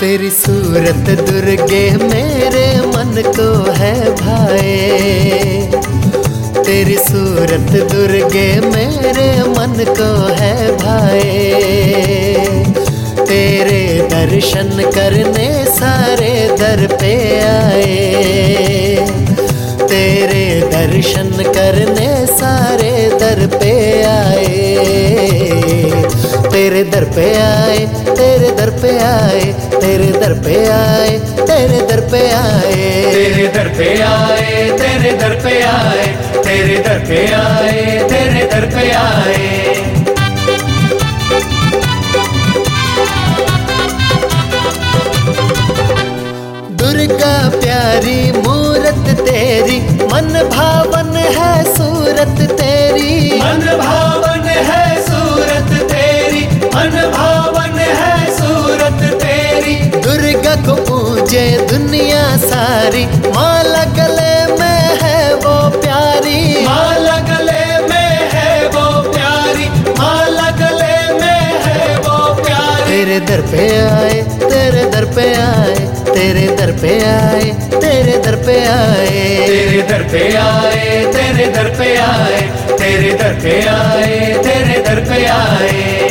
तेरी सूरत दुर्गे मेरे मन को है भाए, तेरी सूरत दुर्गे मेरे मन को है भाए। तेरे दर्शन करने सारे दर पे आए, तेरे दर्शन करने सारे दर पे आए। तेरे दर पे आए, तेरे दर पे आए, तेरे दर पे आए, तेरे दर पे आए, तेरे दर पे आए, तेरे दर पे आए, तेरे दर पे आए, तेरे दर पे आए। दुर्गा प्यारी मूरत तेरी, मन भावन है सूरत तेरी, मन भावन है सूरत तेरी, मन भावन है सूरत तेरी। दुर्गा को पूजे दुनिया सारी, माला गले में है वो प्यारी, माला गले में है वो प्यारी, माला गले में है वो प्यारी। तेरे दर पे आए, तेरे दर पे आए, तेरे दर पे आए, तेरे दर पे आए, तेरे दर पे आए, तेरे दर पे आए, तेरे दर पे आए, तेरे दर पे आए।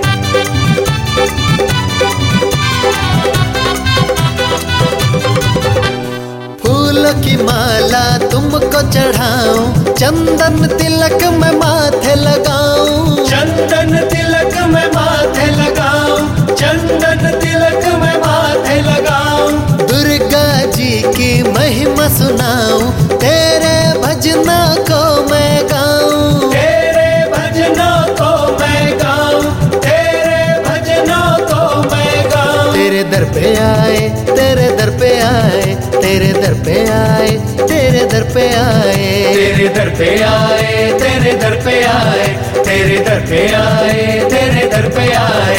फूलों की माला तुमको चढ़ाऊं, चंदन तिलक मैं माथे लगाऊं, चंदन तिलक मैं माथे लगाऊं, चंदन तिलक मैं माथे लगाऊं। दुर्गा जी की महिमा सुनाऊं, तेरे भजना को मैं गाऊं, तेरे भजनों को मैं गाऊं, तेरे भजनों को मैं गाऊं। तेरे दर पे आए, तेरे दर पे आए, तेरे दर पे आए, तेरे दर पे आए, तेरे दर पे आए, तेरे दर पे आए, तेरे दर पे आए, तेरे दर पे आए।